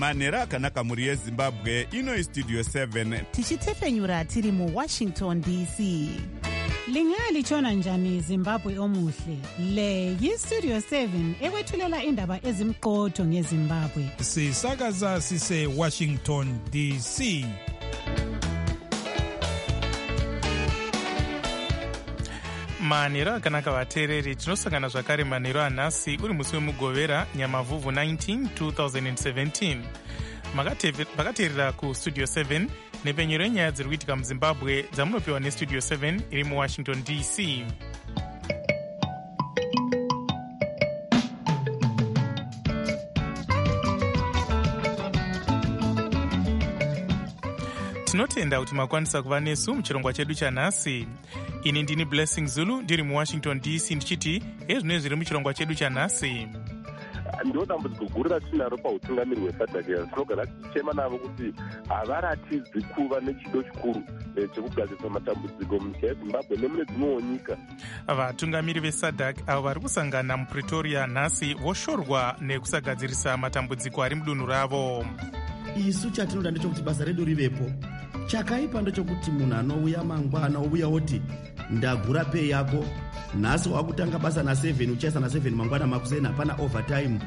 manhero akanaka mhuri yezimbabwe. Ino istudio 7 tichitefenyura tiri muwashington dc. Lingalitshona njani Zimbabwe omuhle? Le yistudio 7 ekwethulela indaba ezimqotho ngeZimbabwe. Sisakaza sise Washington DC. manhero akanaka vateereri, tinosangana zvakare manhero anhasi uri musi wemugovera nyamavhuvhu 19 2017. makateerera kustudio 7 nepenyero yenyaya dziri kuitika muzimbabwe dzamunopiwa nestudio 7 iri muwashington dc. tinotenda kuti makwanisa kuva nesu muchirongwa chedu chanhasi. Ini ndini Blessing Zulu ndiri muwashington dc ndichiti ezvino zviri muchirongwa chedu chanhasi. Ndo dambudziko guru ratinaro pautungamiri hwesadhaki tinogara tichichema navo kuti havaratidzi kuva nechido chikuru chekugadzirisa matambudziko munyika yezimbabwe nemune dzimwewo nyika. Vatungamiri vesadhaki avo vari kusangana mupretoria nhasi voshorwa nekusagadzirisa matambudziko ari mudunhu ravo. Isu chatinoda ndechekuti basa redu rivepo. Chakaipa ndechokuti munhu anouya mangwana ouya oti ndagura pei yako nhasi wakutanga basa na7 uchaisa na7 mangwana makuseni hapana overtime.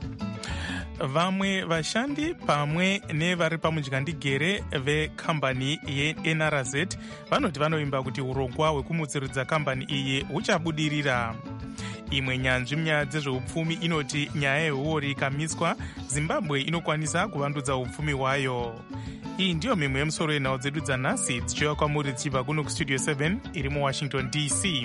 Vamwe vashandi pamwe nevari pamunjandigere vekambani yeNRZ vanoti vanoimba kuti urongwa hwekumutsiridza kambani iyi huchabudirira. Imwe nyanzvi munyaya dzezveupfumi inoti nyaya yehuori ikamiswa, Zimbabwe inokwanisa kuvandudza upfumi hwayo. Iyi ndiyo mimwe yemusoro yenhau dzedu dzanhasi dzichiuya kwamuri dzichibva kuno kustudio 7 iri muwashington dc.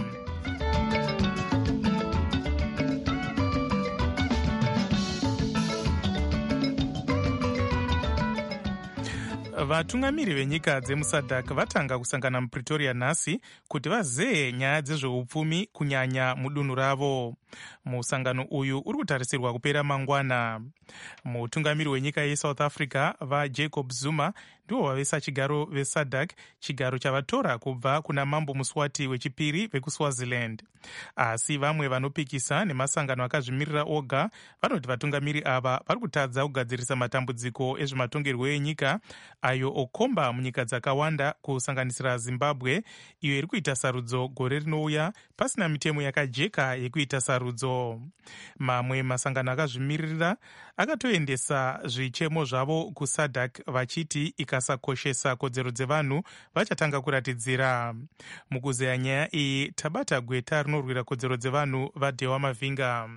Vatungamiri venyika dzemusadhak vatanga kusangana mupretoria nhasi kuti vazeye nyaya dzezveupfumi kunyanya mudunhu ravo. Musangano uyu uri kutarisirwa kupera mangwana. Mutungamiri wenyika yeSouth Africa vaJacob Zuma ndivo vavesa chigaro vesadhak, chigaro chavatora kubva kuna mambo Muswati wechipiri vekuswaziland. Asi vamwe vanopikisa nemasangano akazvimirira oga vanoti vatungamiri ava vari kutadza kugadzirisa matambudziko ezvematongerwo enyika ayo okomba munyika dzakawanda kusanganisira Zimbabwe, iyo iri kuita sarudzo gore rinouya pasina mitemo yakajeka yekuita sarudzo. Mamwe masangano akazvimirira akatoendesa zvichemo zvavo kusadhak vachiti ikasakoshesa kodzero dzevanhu vachatanga kuratidzira. Mukuzeya nyaya iyi tabata gweta rinorwira kodzero dzevanhu vaDhewa Mavinga.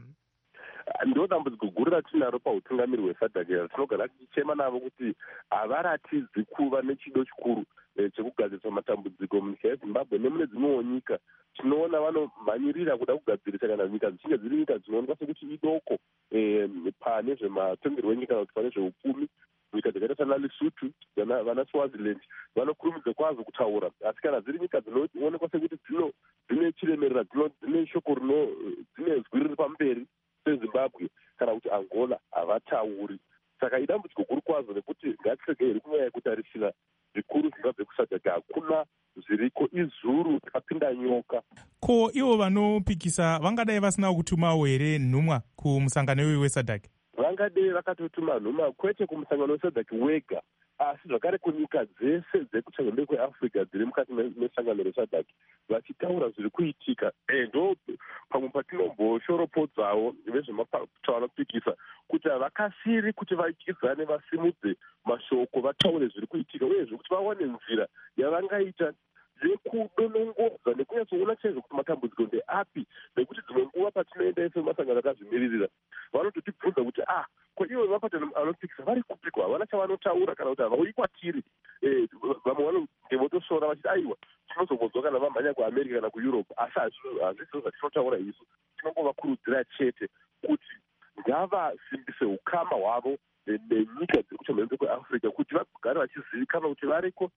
Ndo dambudziko guru ratinaro pautungamiri hwesadhaki tinogara tichichema navo kuti havaratidzi kuva nechido chikuru chekugadzirisa matambudziko munyika yezimbabwe nemune dzimwewo nyika. Tinoona vanomhanyirira kuda kugadzirisa kana nyika dzichinge dziri nyika dzinoonekwa sekuti idoko pane zvematongerwo enyika kana kuti pane zveupfumi. Nyika dzakaita sana Lesotho vana Swaziland vanokurumidza kwazvo kutaura, asi kana dziri nyika dzinoonekwa sekuti dzine chiremerera, dzine shoko dzine zwi riri pamberi seZimbabwe kana kuti Angola havatauri. Saka idambudziko guru kwazvo nekuti ngatiregei kunyaya yekutarisira zvikuru Zimbabwe kusadhaki hakuna zviriko, izuru rakapinda nyoka. Ko ivo vanopikisa vangadai vasina kutumawo here nhumwa kumusangano iwoyo wesadhaki? Vangadei vakatotuma nhumwa kwete kumusangano wesadhaki wega, asi zvakare kunyika dzese dzekuchangombe kweAfrica dziri mukati mesangano resadhaki vachitaura zviri kuitika. Ndo pamwe patinomboshoropodzavo vezvemavanopikisa kuti havakasiri kuti vaikidzane vasimudze mashoko vataure zviri kuitika, uyezve kuti vawane nzira yavangaita yekudonongodza nekunyatsoona chaizvo kuti matambudziko ndeapi, nekuti dzimwe nguva patinoenda ese masangano akazvimiririra vanototibvunza kuti ko ivo vemapatano anopikisa vari kupikwa, havana chavanotaura kana kuti havauyi kwatiri. Vamwe vanonge votosora vachiti aiwa tinozombodzwa kana vamhanya kuAmerica kana kuEurope, asi hazvizvo zvatinotaura isu. Tinongovakurudzira chete kuti ngavasimbise ukama hwavo nenyika dziri kuchambembe kweAfrica kuti vagare vachizivikanwa kuti variko.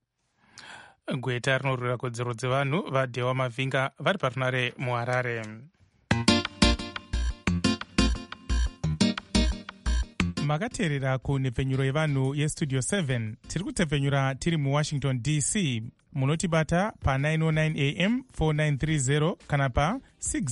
Gweta rinorwira kodzero dzevanhu vaDhewa Mavinga vari parunare muHarare. Makateerera kunhepfenyuro yevanhu yestudio 7 tiri kutepfenyura tiri muwashington dc. Munotibata pa909 am 4930 kana pa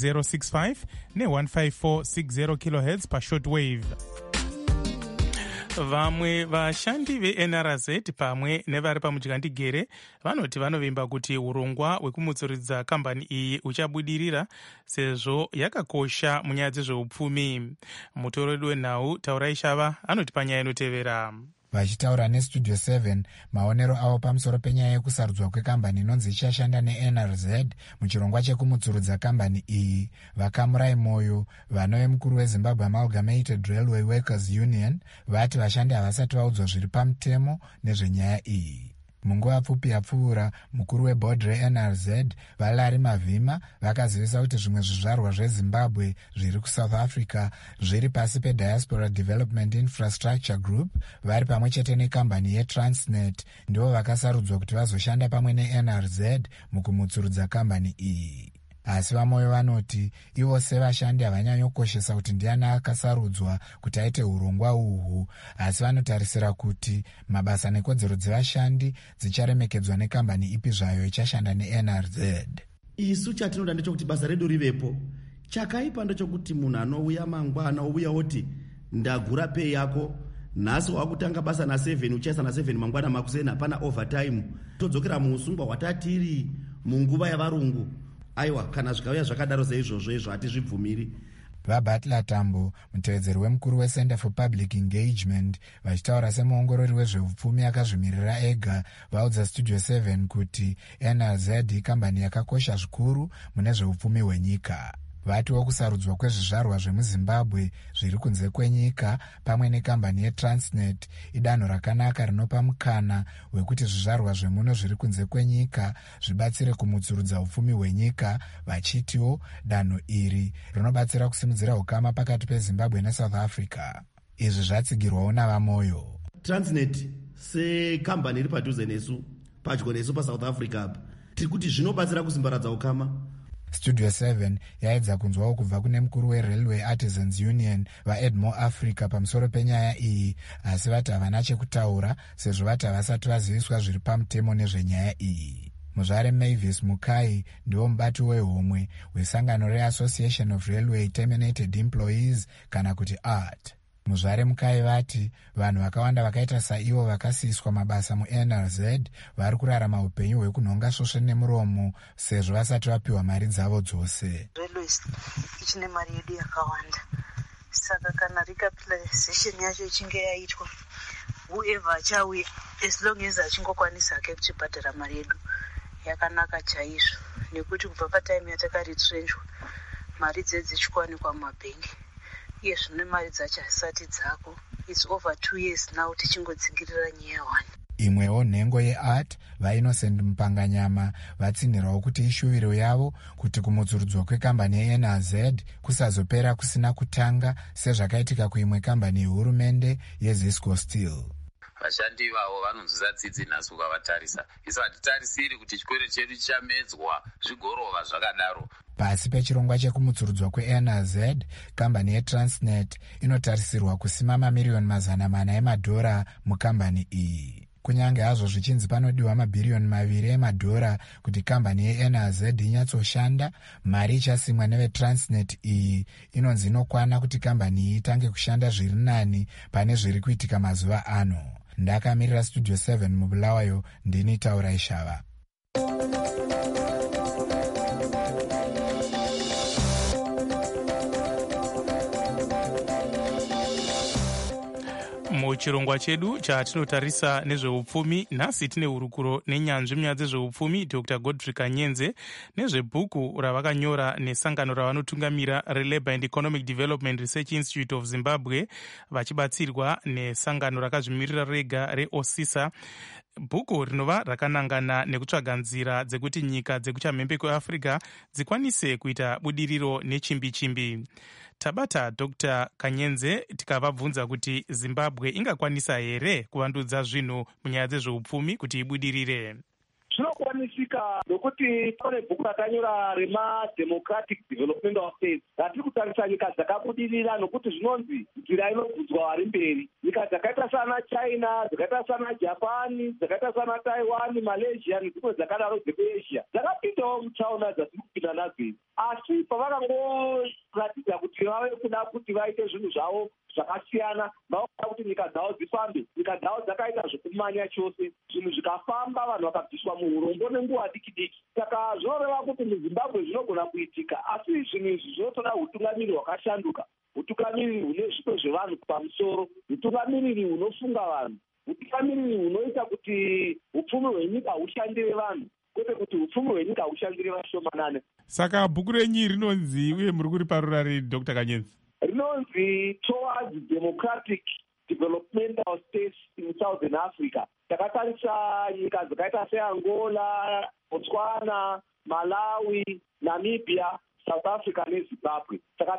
6065 ne 15460 kHz pa shortwave. Vamwe vashandi veNRZ pamwe nevari pamudyandegere vanoti vanovimba kuti urongwa hwekumutsuridza kambani iyi uchabudirira sezvo yakakosha munyaya dzezveupfumi. Mutoro wedu wenhau Taurai Shava anoti panyaya inotevera. Vachitaura neStudio 7 maonero avo pamusoro penyaya yekusarudzwa kwekambani inonzi ichashanda neNRZ muchirongwa chekumutsurudza kambani iyi, Vakamurai Moyo, vanove mukuru weZimbabwe Amalgamated Railway Workers Union, vati vashandi havasati vaudzwa zviri pamutemo nezvenyaya iyi. Munguva pfupi yapfuura, mukuru webhodhi reNRZ Valari Mavhima vakazivisa kuti zvimwe zvizvarwa zveZimbabwe zviri kuSouth Africa zviri pasi peDiaspora Development Infrastructure Group vari pamwe chete nekambani yeTransnet ndivo vakasarudzwa kuti vazoshanda pamwe neNRZ mukumutsurudza kambani iyi. Asi vamoyo vanoti ivo sevashandi havanyanyokoshesa kuti ndiani akasarudzwa kuti aite urongwa uhwu, asi vanotarisira kuti mabasa nekodzero dzevashandi dzicharemekedzwa nekambani ipi zvayo ichashanda neNRZ. Isu chatinoda ndechekuti basa redu rivepo. Chakaipa ndechokuti munhu anouya mangwana ouya oti ndagura pay yako, nhasi wakutanga basa na7 uchaisa na7 mangwana makuseni hapana overtime, todzokera muusungwa hwatatiri munguva yavarungu. Aiwa, kana zvikauya zvakadaro seizvozvo izvo hatizvibvumiri. VaButler Tambo, mutevedzeri wemukuru weCenter for Public Engagement, vachitaura semuongorori wezveupfumi akazvimirira ega, vaudza Studio 7 kuti NRZ ikambani yakakosha zvikuru mune zveupfumi hwenyika. Vatiwo kusarudzwa kwezvizvarwa zvemuZimbabwe zviri kunze kwenyika pamwe nekambani yeTransnet idanho rakanaka rinopa mukana wekuti zvizvarwa zvemuno zviri kunze kwenyika zvibatsire kumutsurudza upfumi hwenyika, vachitiwo danho iri rinobatsira kusimudzira ukama pakati peZimbabwe neSouth Africa. Izvi zvatsigirwawo navamoyo. Transnet sekambani iri padhuze nesu, padyo nesu paSouth Africa, tiri kuti zvinobatsira kusimbaradza ukama. Studio 7 yaedza kunzwawo kubva kune mukuru weRailway Artisans Union vaEdmo Africa pamusoro penyaya iyi, asi vati havana chekutaura sezvo vati havasati vaziviswa zviri pamutemo nezvenyaya iyi. Muzvare Mavis Mukai ndiwo mubati wehomwe hwesangano reAssociation of Railway Terminated Employees kana kuti ART. Muzvare Mukai vati vanhu vakawanda vakaita saivo vakasiyiswa mabasa muNRZ vari kurarama upenyu hwekunhonga svosve nemuromo sezvo vasati vapiwa mari dzavo dzose. Railways ichine mari yedu yakawanda, saka kana recapitalization yacho ichinge yaitwa, whoever achauya as long as achingokwanisa hake kuchibhadhara mari yedu yakanaka chaizvo, nekuti kubva patime yatakaritrenjwa mari dzedu dzichikwanikwa mumabhengi. Yes, zvine mari dzacho hasati dzako. It's over 2 years now tichingodzingirira nyaya 1. Imwewo nhengo yeArt vaInnocent Mupanganyama vatsinhirawo kuti ishuviro yavo kuti kumutsurudzwa kwekambani yeNRZ kusazopera kusina kutanga sezvakaitika kuimwe kambani yehurumende yeZisco Steel. Vashandi ivavo vanonzwisa tsitsi nhasi ukavatarisa. Isu hatitarisiri kuti chikwere chedu chichamedzwa zvigorova zvakadaro. Pasi pechirongwa chekumutsurudzwa kweNRZ, kambani yeTransnet inotarisirwa kusima mamiliyoni $400 emadhora mukambani iyi. Kunyange hazvo zvichinzi panodiwa mabhiriyoni $2 kuti kambani yeNRZ inyatsoshanda, mari ichasimwa neveTransnet iyi inonzi inokwana kuti kambani iyi itange kushanda zviri nani pane zviri kuitika mazuva ano. Ndakamirira Studio 7 muBulawayo, ndini Taurai Shava. Muchirongwa chedu chatinotarisa nezveupfumi, nhasi tine hurukuro nenyanzvi munyaya dzezveupfumi Dr. Godfrey Kanyenze nezvebhuku ravakanyora nesangano ravanotungamira reLabour and Economic Development Research Institute of Zimbabwe vachibatsirwa nesangano rakazvimirira rega reOSISA. Bhuku rinova rakanangana nekutsvaga nzira dzekuti nyika dzekuchamhembe kweAfrica dzikwanise kuita budiriro nechimbi-chimbi. Tabata Dr. Kanyenze tikavabvunza kuti Zimbabwe ingakwanisa here kuvandudza zvinhu munyaya dzezveupfumi kuti ibudirire. Zvinokwanisika nokuti pane bhuku rakanyora remademocratic development of states ratiri kutarisa nyika dzakabudirira, nokuti zvinonzi nzira inobvudzwa vari mberi. Nyika dzakaita sana China, dzakaita sana Japan, dzakaita sana Taiwan, Malaysia nedzimwe dzakadaro dzekuAsia dzakapindawo mutsaona dzatiri kupinda nadzo. Asi pavakangoratidza kuti vave kuda kuti vaite zvinhu zvavo zvakasiyana, vaoda kuti nyika dzavo dzifambe, nyika dzavo dzakaita zvokumanya chose, zvinhu zvikafamba, vanhu vakabviswa muurombo nenguva diki diki. Saka zvinoreva kuti muZimbabwe zvinogona kuitika, asi zvinhu izvi zvinotoda utungamiri hwakashanduka, utungamiri hune zvipo zvevanhu pamusoro, utungamiriri hunofunga vanhu, utungamiriri hunoita kuti upfumi hwenyika hushandire vanhu, kwete kuti upfumi hwenyika hushandire vashomanane. Saka bhuku renyu rinonzi, uye muri kuriparura ri Dr. Kanyenzi? Rinonzi Towards Democratic Developmental States in Southern Africa. Takatarisa nyika dzakaita seAngola, Botswana, Malawi, Namibia, South Africa neZimbabwe. Saka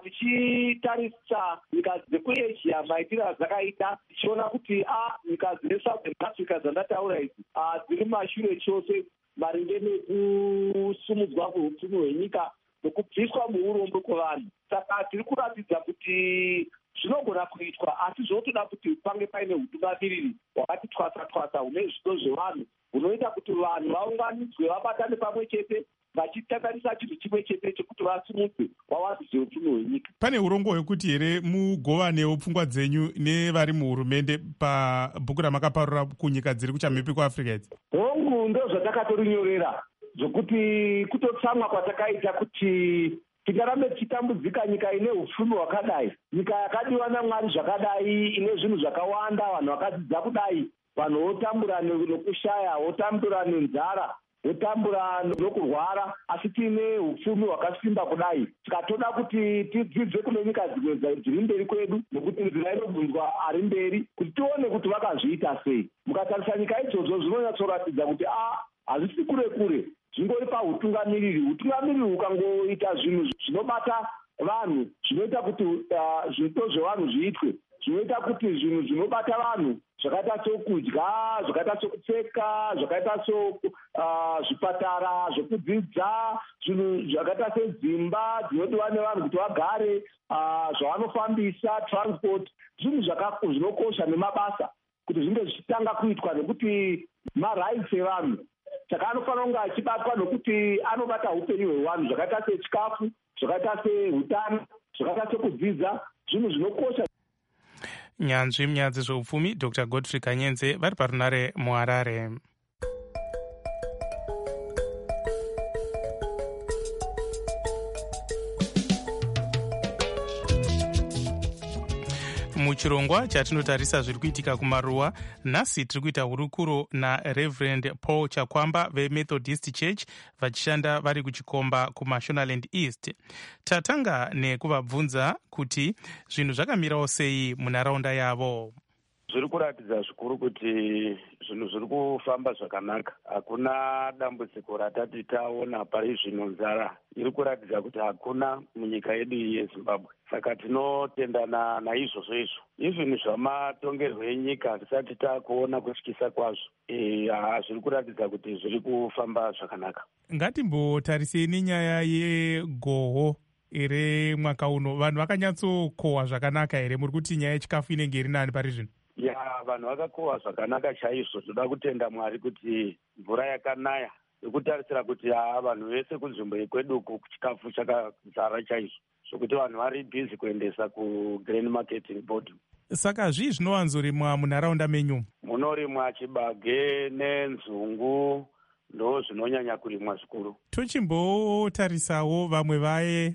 tichitarisa nyika dzekuAsia maitiro adzakaita, tichiona kuti nyika dzine Southern Africa dzandataura idzi dziri mashure chose maringe nekusumudzwa kweupfumi hwenyika nokubviswa muurombo kwevanhu. Saka tiri kuratidza kuti zvinogona kuitwa, asi zvotoda kuti pange paine utungamiriri hwakati twasa-twasa hune zvido zvevanhu, hunoita kuti vanhu vaunganidzwe, vabatane pamwe chete, vachitatarisa chinhu chimwe chete chekuti vasumudze wawadzise upfumi hwenyika. Pane urongo hwekuti here mugovanewo pfungwa dzenyu nevari muhurumende pabhuku ramakaparura kunyika dziri kuchamhepi kuAfrica idzi? Hongu ndo zvatakatorinyorera, zvokuti kutotsamwa kwatakaita kuti tingarambe tichitambudzika nyika ine upfumi hwakadai, nyika yakadiwa naMwari zvakadai, ine zvinhu zvakawanda, vanhu vakadzidza kudai, vanhu votambura nokushaya, votambura nenzara, votambura nokurwara, asi tiine upfumi hwakasimba kudai. Tikatoda kuti tidzidze kune nyika dzimwe dziri mberi kwedu, nokuti nzira inobvunzwa ari mberi, kuti tione kuti vakazviita sei. Mukatarisa nyika idzodzo zvinonyatsoratidza kuti hazvisi kure kure, zvingori pautungamiriri. Utungamiriri ukangoita zvinhu zvinobata vanhu, zvinoita kuti zviito zvevanhu zviitwe, zvinoita kuti zvinhu zvinobata vanhu zvakaita sokudya, zvakaita sokupfeka, zvakaita zvipatara, zvokudzidza, zvinhu zvakaita sedzimba dzinodiwa nevanhu kuti vagare, zvavanofambisa, transport, zvinhu zvinokosha nemabasa kuti zvinge zvichitanga kuitwa, nekuti marights evanhu. Saka anofanira kunge achibatwa nokuti anobata upenyu hwevanhu, zvakaita sechikafu, zvakaita sehutano, zvakaita sekudzidza, zvinhu zvinokosha. Nyanzvi munyaya dzezveupfumi Dr. Godfrey Kanyenze vari parunare muHarare. Muchirongwa chatinotarisa zviri kuitika kumaruwa, nhasi tiri kuita hurukuro naReverend Paul Chakwamba veMethodist Church vachishanda vari kuchikomba kuMashonaland East. Tatanga nekuvabvunza kuti zvinhu zvakamirawo sei munharaunda yavo. Zviri kuratidza zvikuru kuti zvinhu zviri kufamba zvakanaka. Hakuna dambudziko ratati taona pari zvino. Nzara iri kuratidza kuti hakuna munyika yedu yeZimbabwe. Saka tinotendana naizvozvo izvo. Izvini zvamatongerwo enyika tisati takuona kutyisa kwazvo. Zviri kuratidza kuti zviri kufamba zvakanaka. Ngatimbotarisei nenyaya yegoho ere mwaka uno. Vanhu vakanyatsokohwa zvakanaka here? Muri kuti nyaya yechikafu inenge iri nani pari zvino? Vanhu vakakohwa zvakanaka chaizvo. Toda kutenda Mwari kuti mvura yakanaya yokutarisira kuti vanhu vese kunzvimbo yekwedu chikafu chakazara chaizvo, zvokuti vanhu vari bhizi kuendesa kuGrain Marketing Board. Saka zvii zvinowanzorimwa munharaunda menyu? Munorimwa chibage nenzungu, ndo zvinonyanya kurimwa zvikuru. Tochimbotarisawo vamwe vaye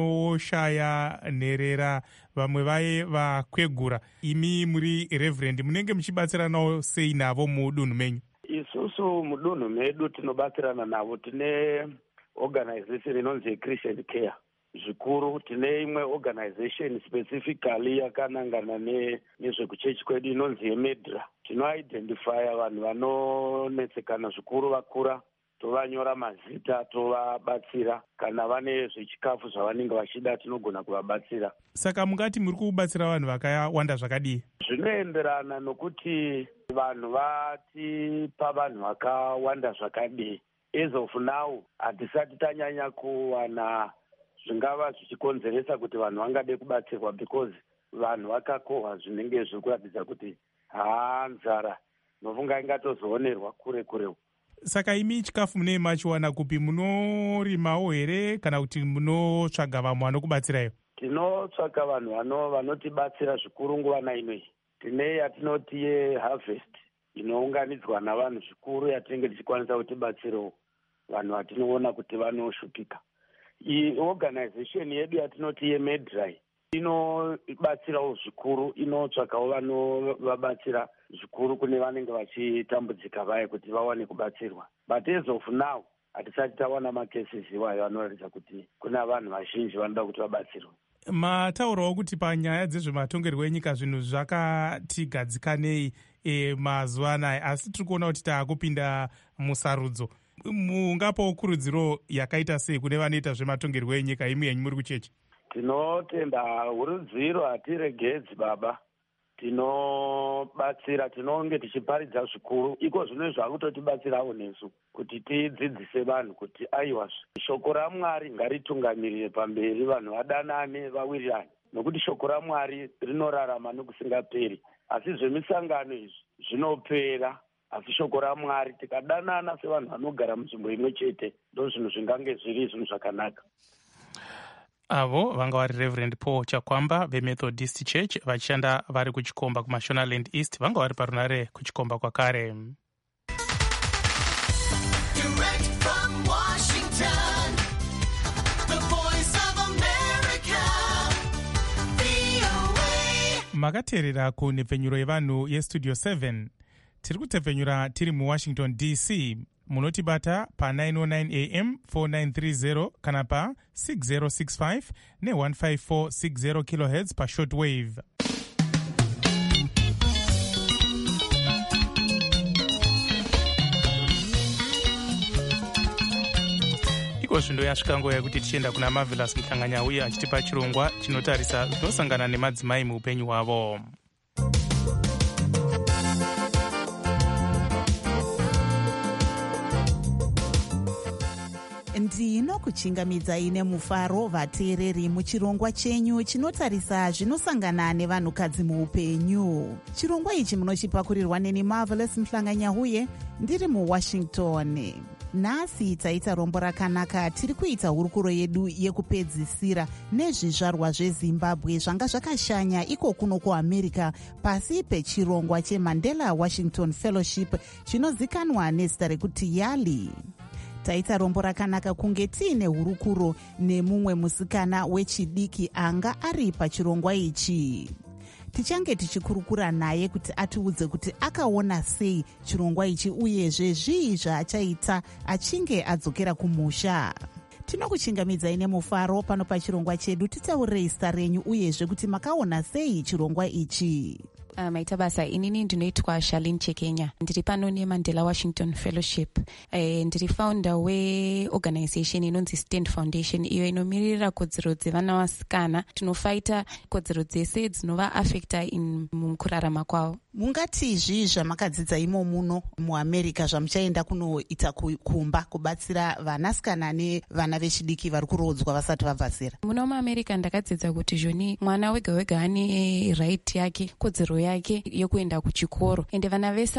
vanoshaya nherera, vamwe vaye vakwegura. Imi muri Reverend, munenge muchibatsiranawo sei navo mudunhu menyu? Isusu mudunhu medu tinobatsirana navo. Tine organization inonzi Christian Care. Zvikuru tine imwe organization specifically yakanangana nezvekuchechi kwedu inonzi yeMedra. Tinoidentifya vanhu vanonetsekana zvikuru vakura, tovanyora mazita, tovabatsira. Kana vane zvechikafu zvavanenge vachida tinogona kuvabatsira. Saka mungati muri kubatsira vanhu vakawanda zvakadii? Zvinoenderana nokuti vanhu vatipa vanhu vakawanda zvakadii. As of now hatisati tanyanya kuwana zvingava zvichikonzeresa kuti vanhu vangade kubatsirwa, because vanhu vakakohwa zvinenge zviri kuratidza kuti nzara nofunga ingatozoonerwa kure kurewo. Saka imi chikafu munee machiwana kupi? Munorimawo here kana kuti munotsvaga vamwe vanokubatsirayo? tinotsvaka vanhu vanotibatsira zvikuru nguva nainoi. Tine yatinoti yeharvest inounganidzwa navanhu zvikuru yatinenge tichikwanisa kutibatsirawo vanhu vatinoona kuti vanoshupika. Organization yedu yatinoti yeMedrai inobatsirawo zvikuru, inotsvakawo vanovabatsira zvikuru kune vanenge vachitambudzika vaye kuti vawane kubatsirwa. But as of now hatisati tawana macases iwayo anoratidza kuti kuna vanhu vazhinji vanoda kuti vabatsirwe. Mataurawo kuti panyaya dzezvematongerwo enyika zvinhu zvakati gadzikanei mazuva anaya, asi tiri kuona kuti taakupinda musarudzo. Mungapawo kurudziro yakaita sei kune vanoita zvematongerwo enyika imi yenyu muri kuchechi? Tinotenda urudziro hatiregedzi baba, tinobatsira, tinonge tichiparidza zvikuru. Iko zvino zvakutotibatsirawo nesu kuti tidzidzise vanhu kuti aiwa shoko raMwari ngaritungamirire pamberi, vanhu vadanane vawirirane, nokuti shoko raMwari rinorarama nokusingaperi. Asi zvemisangano izvi zvinopera, asi shoko raMwari tikadanana sevanhu vanogara munzvimbo imwe chete ndo zvinhu zvingange zviri zvinhu zvakanaka. Avo vanga vari Reverend Paul Chakwamba veMethodist Church vachishanda vari kuchikomba kuMashonaland East, vanga vari parunare kuchikomba kwakare. Makateerera kunhepfenyuro yevanhu yestudio 7. Tiri kutepfenyura tiri muWashington DC. Munotibata pa909 AM 4930 kana pa 6065 ne15460 kHz pa shortwave. Iko zvindo yasvika nguva yekuti tichienda kuna Marvelous Muhlanganya uye achitipa chirongwa chinotarisa zvinosangana nemadzimai muupenyu hwavo. Ndinokuchingamidzai nemufaro vateereri muchirongwa chenyu chinotarisa zvinosangana nevanhukadzi muupenyu. Chirongwa ichi munochipakurirwa neni Marvelous Muhlanganya uye ndiri muWashington. Nhasi taita rombo rakanaka. Tiri kuita hurukuro yedu yekupedzisira nezvizvarwa zveZimbabwe zvanga zvakashanya iko kuno kuAmerica pasi pechirongwa cheMandela Washington Fellowship chinozikanwa nezita rekuti YALI. Taita rombo rakanaka kunge tiine hurukuro nemumwe musikana wechidiki anga ari pachirongwa ichi. Tichange tichikurukura naye kuti atiudze kuti akaona sei chirongwa ichi uyezve zvii zvaachaita achinge adzokera kumusha. Tinokuchingamidzai nemufaro pano pachirongwa chedu. Titaurei zita renyu uyezve kuti makaona sei chirongwa ichi. Maita basa, inini ndinoitwa Charlene Chekenya. Ndiri pano neMandela Washington Fellowship. Ndiri founder weorganization inonzi Stand Foundation, iyo inomirira kodzero dzevana vasikana. Tinofaita kodzero dzese dzinova affecta mukurarama kwavo. Mungatizvi zvamakadzidza imo muno muAmerica zvamuchaenda kunoita kumba kubatsira vanasikana nevana vechidiki vari kurodzwa vasati vabva zera? Muno muAmerica ndakadzidza kuti zvoni mwana wega wega ane right yake, kodzero yake yekuenda kuchikoro. Ende vana vese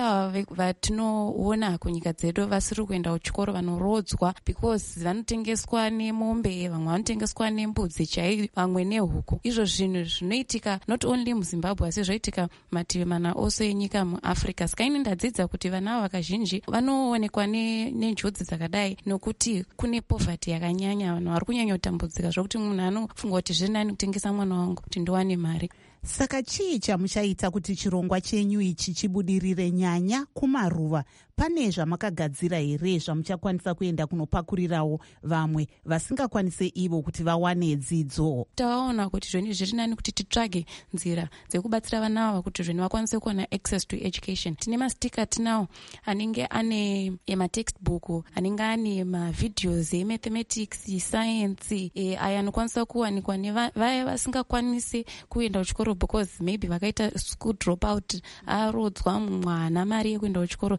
vatinoona kunyika dzedu vasiri kuenda kuchikoro vanorodzwa because vanotengeswa nemombe, vamwe vanotengeswa nembudzi chaiyo, vamwe nehuku. Izvo zvinhu zvinoitika not only muZimbabwe asi zvaitika mativi mana ose enyika muAfrica. Saka ini ndadzidza kuti vana ava kazhinji vanoonekwa nenjodzi dzakadai nokuti kune poverty yakanyanya, vanhu vari kunyanya kutambudzika zvokuti munhu anofunga kuti zvirinani kutengesa mwana wangu kuti ndiwane mari. Saka chii chamuchaita kuti chirongwa chenyu ichi chibudirire nyanya kumaruva? Pane zvamakagadzira here zvamuchakwanisa kuenda kunopakurirawo vamwe vasingakwanise ivo kuti vawane dzidzo? Taona kuti zvoni zviri nani kuti titsvage nzira dzekubatsira vana ava kuti zvoni vakwanise kuwana access to education. Tine mastika tinawo anenge ane matextbook, anenge ane mavideos emathematics, science, aya anokwanisa kuwanikwa nevaya vasingakwanise kuenda kuchikoro because maybe vakaita school dropout, arodzwa mwana mari yekuenda kuchikoro. Saka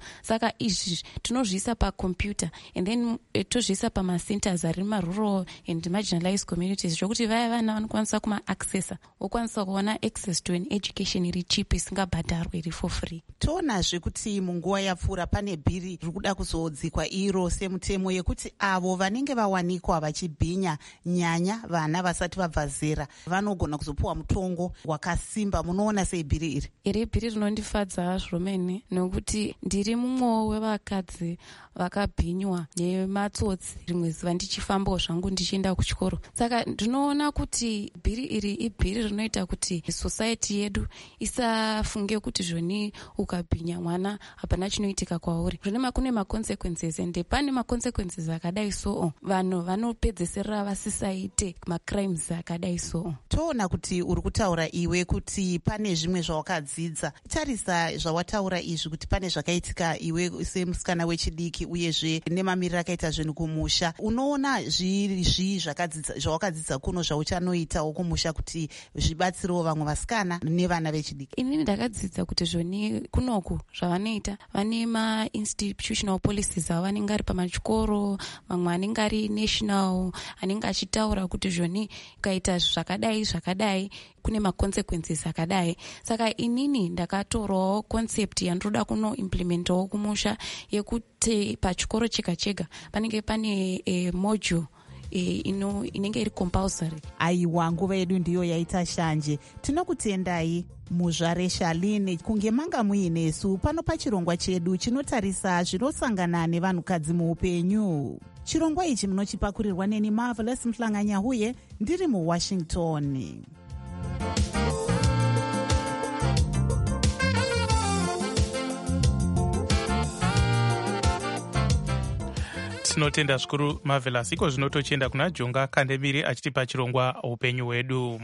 saka izvi tinozviisa pakompyuta and then tozviisa pamacenters ari marural and marginalized communities zvokuti vaya vana vanokwanisa kumaaccessa wokwanisa kuona access to an education iri cheap isingabhadharwe iri for free. toonazve kuti munguva yapfuura pane bhiri riri kuda kuzodzikwa iro semutemo yekuti avo vanenge vawanikwa vachibhinya nyanya vana vasati vabva zera vanogona kuzopiwa mutongo wakasimba. munoona sei bhiri iri? Iri bhiri rinondifadza zvomene nokuti ndiri mumwe wevakadzi vakabhinywa nematsotsi rimwe zuva ndichifambawo zvangu ndichienda kuchikoro. Saka ndinoona kuti bhiri iri ibhiri rinoita kuti society yedu isafunge kuti zvoni ukabhinya mwana hapana chinoitika kwauri. Zvonema kune maconsequences ende pane maconsequences akadai so vanhu vanopedzesera vasisaite macrimes akadai so. Toona kuti uri kutaura iwe kuti pane zvimwe zvawakadzidza. Tarisa zvawataura izvi kuti pane zvakaitika iwe semusikana wechidiki uyezve nemamiriro akaita zvinhu kumusha. Unoona zviri zvawakadzidza kuno zvauchanoitawo kumusha kuti zvibatsirewo vamwe vasikana nevana vechidiki? Inini ndakadzidza kuti zvoni kunoku zvavanoita vane ma-institutional policies avo vanenge ari pamachikoro, mamwe anenge ari national anenge achitaura kuti zvoni ukaita zvakadai kune maconsequences akadai. Saka inini ndakatorawo concept yandoda kunoimplementawo kumusha yekuti pachikoro chega chega panenge pane module inenge iri compulsory. Aiwa, nguva yedu ndiyo yaita shanje. Tinokutendai muzvare Shaline kunge manga muinesu pano pachirongwa chedu chinotarisa zvinosangana nevanhukadzi muupenyu. Chirongwa ichi munochipakurirwa neni Marvelous Mhlanganyahuye ndiri muWashington. Tinotenda zvikuru Marvelous. Iko zvino tochienda kuna Jonga Kandemiri achitipa chirongwa upenyu hwedu.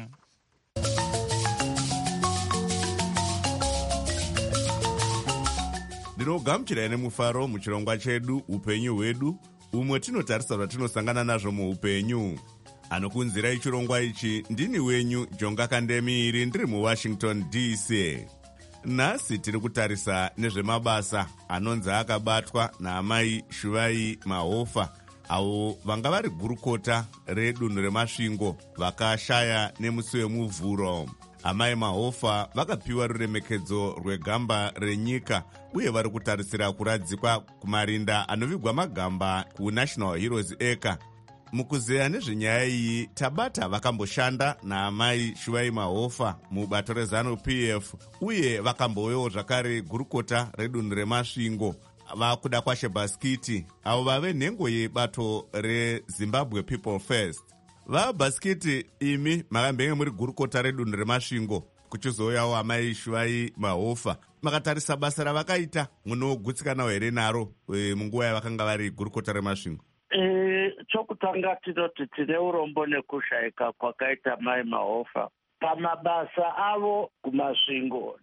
Ndinogamuchirai nemufaro muchirongwa chedu upenyu hwedu, umwe tinotarisa zvatinosangana nazvo muupenyu. Anokunzirai chirongwa ichi ndini wenyu Jonga Kandemiri ndiri muWashington DC. Nhasi tiri kutarisa nezvemabasa anonzi akabatwa naamai Shuvai Mahofa, avo vanga vari gurukota redunhu remasvingo vakashaya nemusi wemuvhuro. Amai Mahofa vakapiwa ruremekedzo rwegamba renyika uye vari kutarisira kuradzikwa kumarinda anovigwa magamba kuNational Heroes Acre. Mukuzeya nezvenyaya iyi tabata vakamboshanda naamai Shuvai Mahofa mubato reZANU-PF uye vakambovewo zvakare gurukota redunhu remasvingo vakuda kwaShabhaskiti avo vave nhengo yebato reZimbabwe People First. VaBhaskiti, imi makambenge muri gurukota redunhu remasvingo kuchizouyawo amai Shuvai Mahofa, makatarisa basa ravakaita munogutsikanawo here naro munguva yavakanga vari gurukota remasvingo? Chokutanga tinoti tine urombo nekushayika kwakaita mai Mahofa pamabasa avo kumasvingo.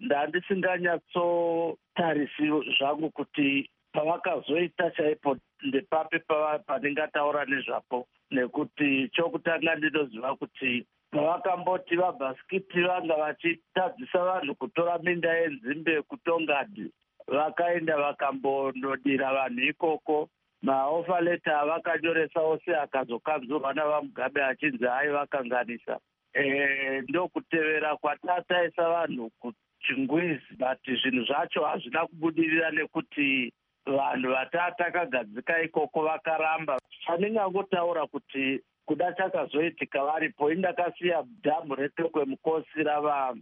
Ndandisinganyatsotarisi zvangu kuti pavakazoita chaipo ndepapi paningataura nezvapo, nekuti chokutanga ndinoziva kuti pavakamboti vaBhaskiti vanga vachitadzisa vanhu kutora minda yenzimbe kutongadi, vakaenda vakambonodira vanhu ikoko. Mahofa leta vakanyoresawo seakazokanzurwa navaMugabe achinzi hai vakanganisa. Ndokutevera kwatataisa vanhu kuchingwizi, but zvinhu zvacho hazvina kubudirira nekuti vanhu vatatakagadzika ikoko vakaramba. Chandingangotaura kuti kuda chakazoitika varipo, indakasiya dhamu reTokwe Mukosi rava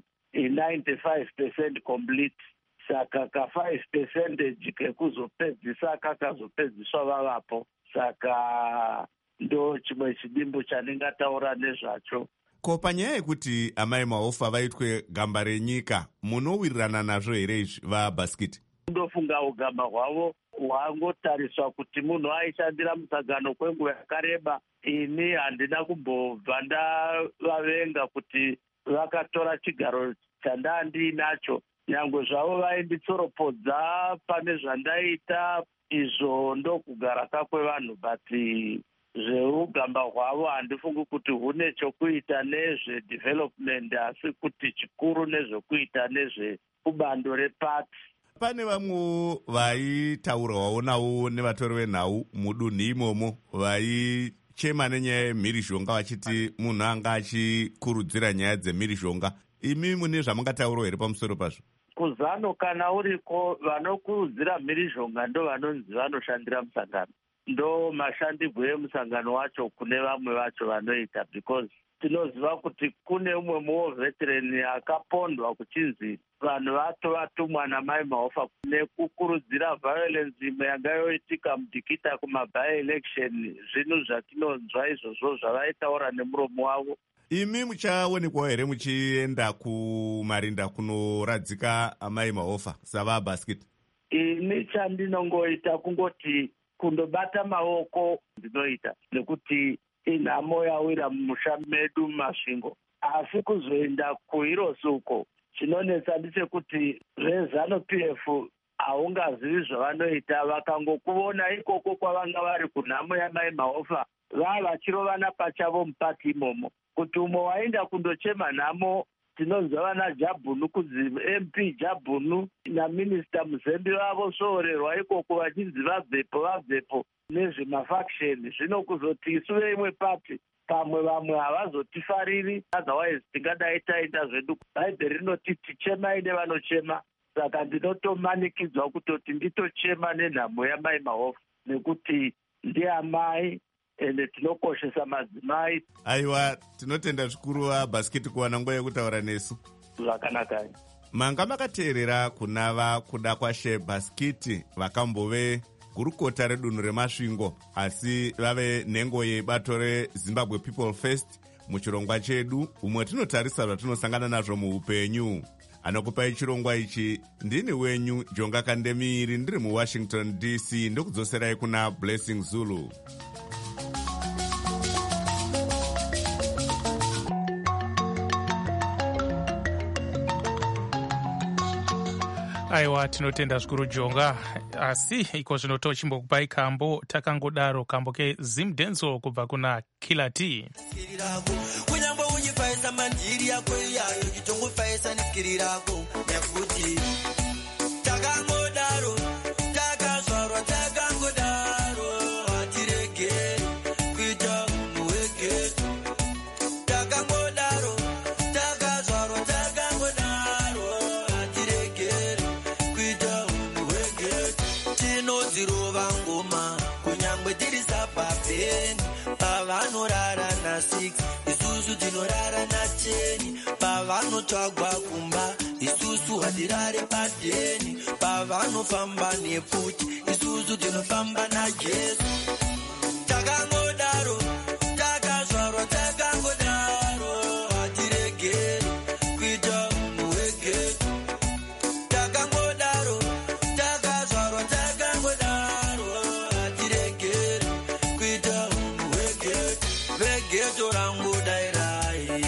95% complete. Saka ka5% kekuzopedzisa kakazopedziswa vavapo. Saka ndo chimwe chidimbu chandingataura nezvacho. Ko panyaya yekuti amai Mahofa vaitwe gamba renyika, munowirirana nazvo here izvi vaBhaskiti? Ndofunga ugamba hwavo hwangotariswa kuti munhu aishandira musangano kwenguva yakareba. Ini handina kumbobva ndavavenga kuti vakatora chigaro chandandiinacho. Nyangwe zvavo vainditsoropodza pane zvandaita, izvo ndokugara kakwevanhu, but zveugamba hwavo handifungi kuti hune chokuita nezvedevelopment, asi kuti chikuru nezvekuita nezveubando repati. Pane vamwe vaitaurwawo navo nevatori venhau mudunhu imomo vaichema nenyaya yemhirizhonga vachiti munhu anga achikurudzira nyaya dzemhirizhonga. Imi mune zvamungataurawo here pamusoro pazvo? Kuzano kana uriko vanokurudzira mhirizhonga ndo vanonzi vanoshandira musangano, ndo mashandirwo emusangano wacho kune vamwe vacho vanoita, because tinoziva kuti kune umwe muveterani akapondwa kuchinzi vanhu vatumwa namai Mahofa nekukurudzira violence imwe yanga yoitika mudhikita kumaby-election. Zvinhu zvatinonzwa izvozvo zvavaitaura nemuromo wavo. Imi muchaonekwawo here muchienda kumarinda kunoradzika amai Mahofa savaBasket? Ini chandinongoita kungoti kundobata maoko ndinoita, nekuti inhamo yawira mumusha medu mumasvingo. Asi kuzoenda kuHirosi uko chinonetsa ndechekuti veZANU-PF haungazivi zvavanoita. Vakangokuona ikoko kwavanga vari kunhamo yamai Mahofa vavachirovana pachavo mupati imomo. Kuti umwe waenda kundochema nhamo tinonzwa vana Jabhunu kunzi MP Jabhunu naminista Muzembe vavo soorerwa ikoko vachinzi vabvepo nezvemafaction. Zvino kuzoti isuve imwe pati pamwe vamwe havazotifariri, otherwise tingadai taita zvedu. Bhaibheri rinoti tichemai nevanochema. Saka ndinotomanikidzwa kutoti nditochema nenhamo yamai Mahofa nekuti ndiamai ende tinokoshesa madzimai. Aiwa, tinotenda zvikuru vaBasket kuwana nguva yekutaura nesu. Zvakanaka. Manga makateerera kunava kuda kwaSheBasket vakambove gurukota redunhu remasvingo, asi vave nhengo yebato reZimbabwe People First muchirongwa chedu, umwe tinotarisa zvatinosangana nazvo muupenyu. Anokupai chirongwa ichi ndini wenyu Jonga Kandemiri, ndiri muWashington DC, ndokudzoserai kuna Blessing Zulu. Aiwa, tinotenda zvikuru Jonga. Asi iko zvino tochimbokupai kambo takangodaro, kambo keZimdenzo kubva kuna Killer T. Kunyangwe uchifaisa mandiri yako iyayo chitongofaisa neskiri rako nekuti takangodaro takazvarwa takangodaro hatirege kuita muwege. Takangodaro takazvarwa takangodaro hatirege kuita muwege. Tinodzirova ngoma kunyangwe tiri sabhabheni pavanorara na6 isusu tinorara na10. Pavanotsvagwa kumba isusu hatirare padheni. Pavanofamba nefuti isusu tinofamba naJesu. Takangodaro takazvarwa takangodaro hatiregeri kuita muwege. Takangodaro takazvarwa takangodaro hatiregeri kuita muwege. Vegeto rangu dairai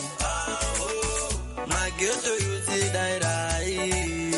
mageto yuzi dairai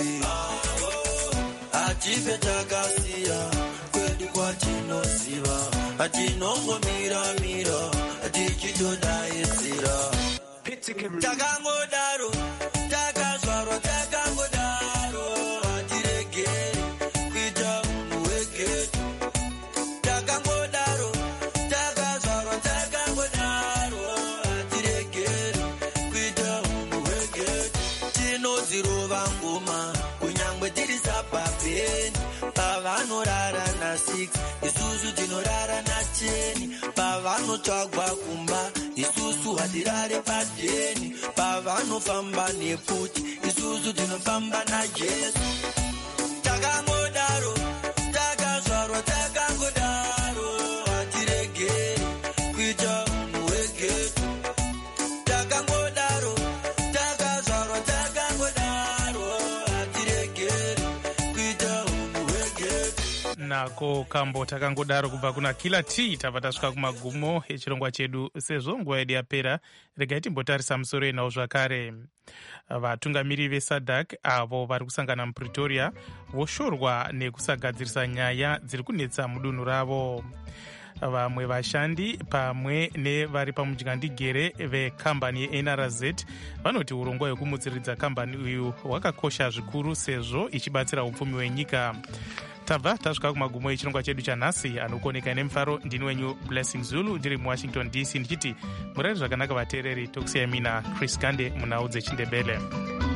atipe takasiya kwedu kwatinoziva atinongomira atichitodaisira. Takangodaro takazvarwa takangodaro hatiregeri kuita muwege. Takangodaro takazvarwa takangodaro hatiregeri kuita muwege. Tinodzirova ngoma kunyangwe tiri sabhabheni. Pavanorara na6 isusu tinorara na10. Pavanotsvagwa kumba isusu hatirare padheni. Pavanofamba nefuti isusu tinofamba naJesu. Takangodaro takazvarwa takangodaro hatiregeri kuita muwege. Takangodaro takazvarwa takangodaro hatiregeri kuita muwege. Nako kambo takangodaro kubva kuna Killer T. Tabva tasvika kumagumo echirongwa chedu. Sezvo nguva yedu yapera, regai timbotarisa musoro yenhau zvakare. Vatungamiri veSADC avo vari kusangana muPretoria voshorwa nekusagadzirisa nyaya dziri kunetsa mudunhu ravo. vamwe vashandi pamwe nevari pamudyandegere vekambani yeNRZ vanoti urongwa hwekumutsiridza kambani uyu hwakakosha zvikuru sezvo ichibatsira upfumi hwenyika. Tabva tasvika kumagumo echirongwa chedu chanhasi. Anokuoneka nemufaro ndini wenyu Blessing Zulu ndiri muWashington DC ndichiti murari zvakanaka vateereri. Tokusiyai mina Chris Gande munhau dzechindebele.